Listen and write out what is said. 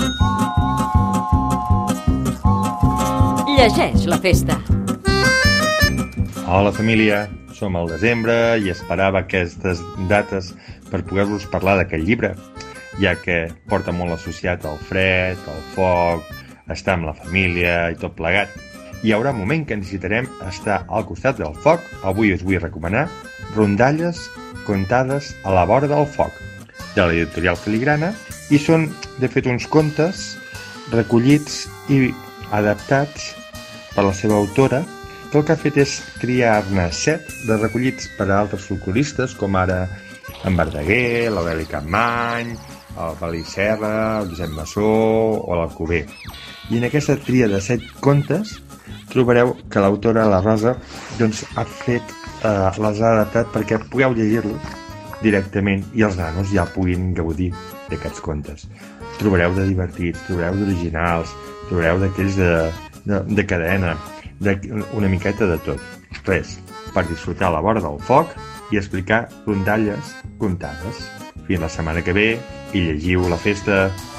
Llegeix la festa. Hola família, som al desembre i esperava aquestes dates per poder-vos parlar d'aquest llibre, ja que porta molt associat al fred, al foc, estar amb la família i tot plegat. Hi haurà un moment que necessitarem estar al costat del foc. Avui us vull recomanar Rondalles contades a la vora del foc, de l'editorial Filigrana, i són, de fet, uns contes recollits i adaptats per la seva autora, que el que ha fet és triar-ne 7 de recollits per a altres folcloristes, com ara en Verdaguer, l'Aureli Capmany, el Felip Serra, el Josep Massó o l'Alcover. I en aquesta tria de 7 contes trobareu que l'autora, la Rosa, doncs, les ha adaptat perquè pugueu llegir-los directament i els nanos ja puguin gaudir d'aquests contes. Trobareu de divertits, trobareu d'originals, trobareu d'aquells de cadena, una miqueta de tot. Res, per disfrutar a la vora del foc i explicar rondalles contades. Fins la setmana que ve i llegiu La Festa.